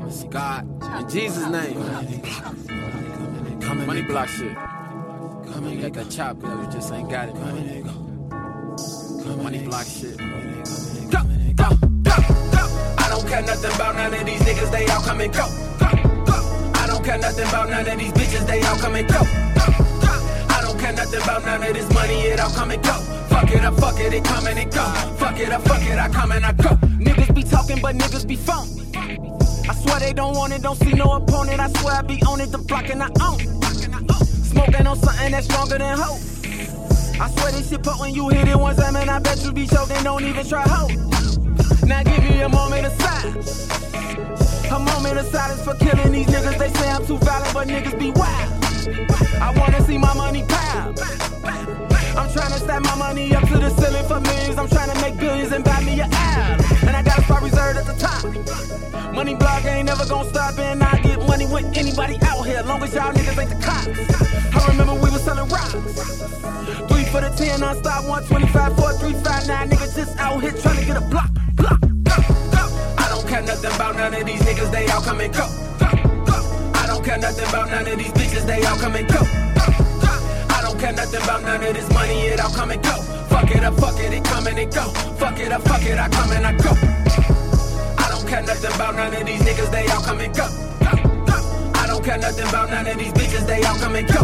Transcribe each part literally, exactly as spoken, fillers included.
God, in Jesus' name. Money block shit. You got that chop, girl, you just ain't got it, man. Money block shit. Go, go, go, go. I don't care nothing about none of these niggas, they all come and go. I don't care nothing about none of these bitches, they all come and go. I don't care nothing about none of this money, it all come and go. Fuck it up, fuck it, it come and it go. Fuck it up, fuck it, I come and I go. Niggas be talking, but niggas be phony. I swear they don't want it, don't see no opponent. I swear I be on it, the block and I own it. Smoking on something that's stronger than hope. I swear this shit put when you hit it one time, and I bet you be choking, don't even try hope. Now give me a moment of silence. A moment of silence for killing these niggas. They say I'm too violent, but niggas be wild. I wanna see my money pile. I'm trying to stack my money up to the ceiling for millions. I'm trying to make billions and buy me an island. And I got a spot reserved at the top. Money blog ain't never gonna stop, and I get money with anybody out here, long as y'all niggas ain't the cops. I remember we was selling rocks. Three for the ten, non-stop, one twenty-five, four, three, five, nine. Niggas just out here trying to get a block, block, go, go. I don't care nothing about none of these niggas, they all come and go. I don't care nothing about none of these bitches, they all come and go. I don't care nothing about none of this money, it all come and go. Fuck it up, fuck it, it come and it go. Fuck it up, fuck it, I come and I go. I don't care nothing about none of these niggas, they all come and go. I don't care nothing about none of these bitches, they all come and go.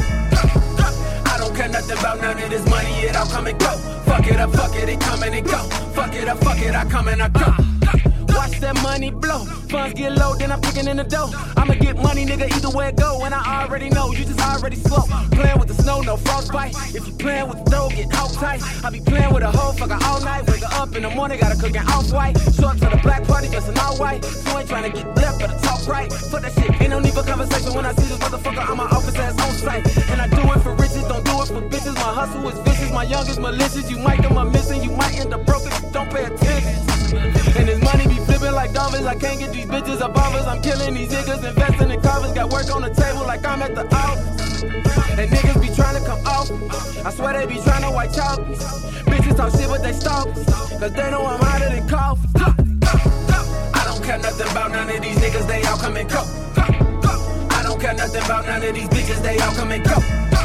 I don't care nothing about none of this money, it all come and go. Fuck it up, fuck it, it come and it go. Fuck it up, fuck it, I come and I go. Watch that money blow. Funds get low, then I'm picking in the dough. I'ma get money, nigga, either way it go. And I already know, you just already slow. Playing with the snow, no frostbite. If you playing with the dough, get out tight. I be playing with a hoe, fucker all night. Wake her up in the morning, gotta cook an off-white. Show up to the black party, just an all-white. You ain't trying to get left, but talk right. Fuck that shit, ain't no need for conversation. When I see this motherfucker, I'm an office ass on site. And I do it for riches, don't do it for bitches. My hustle is vicious, my youngest malicious. You might come up missing, you might end up broke if you don't pay attention. And this money be flipping like dolphins. I can't get these bitches above us. I'm killing these niggas, investing in covers. Got work on the table like I'm at the office. And niggas be trying to come off. I swear they be trying to white chalk. Bitches talk shit but they stalk. Cause they know I'm hotter than coffee. I don't care nothing about none of these niggas, they all come and go. I don't care nothing about none of these bitches, they all come and go.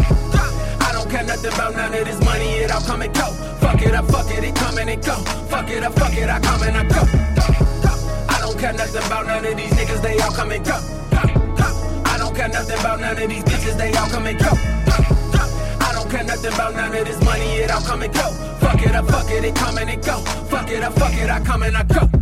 I don't care nothing about none of this money, it all come and go. Fuck it up, fuck it, it come and it go. Fuck it up, fuck it, I come and I go. I don't care nothing about none of these niggas, they all come and go. I don't care nothing about none of these bitches, they all come and go. I don't care nothing about none of this money, it all come and go. Fuck it up, fuck it, it come and it go. Fuck it up, fuck it, I come and I go.